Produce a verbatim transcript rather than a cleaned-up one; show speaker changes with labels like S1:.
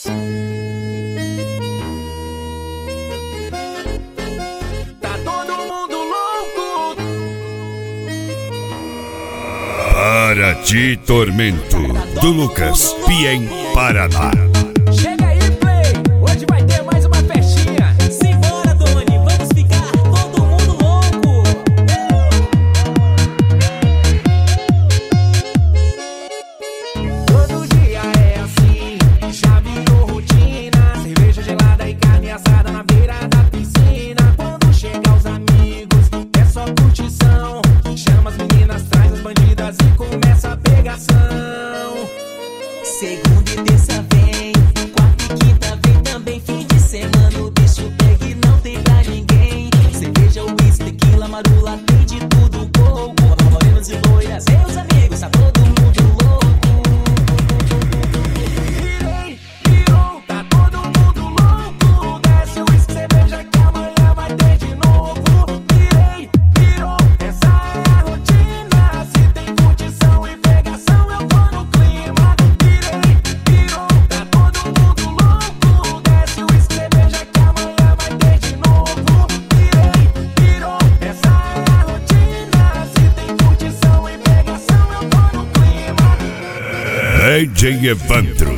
S1: Tá todo mundo louco.
S2: Para de Tormento, do Lucas Piem, Paraná.
S1: Chega aí, Play. Hoje vai ter mais uma festinha.
S3: Simbora, Doni, vamos ficar todo mundo louco.
S1: Todo dia é assim, já virou rotina. Cerveja gelada e carne assada na beira da piscina. Quando chega os amigos, é só curtição. Chama as meninas, traz as bandidas e começa a pegação.
S3: Segunda e terça vem, quarta e quinta vem também. Fim de semana o bicho pega e não tem pra ninguém. Cerveja, uísque, tequila, marula, tem de tudo um pouco. Morenos e loiras, meus amigos, tá todo mundo louco.
S1: Virei, virou, tá todo mundo louco. Desce o uísque, cerveja que amanhã vai ter de novo. Virei, virou, essa é a rotina. Se tem curtição e pegação, eu tô no clima. Virei, virou, tá todo mundo louco. Desce o uísque, cerveja que amanhã vai ter de novo. Virei, virou, essa é a rotina. Se tem curtição e pegação, eu tô no clima.
S2: D J Evandro,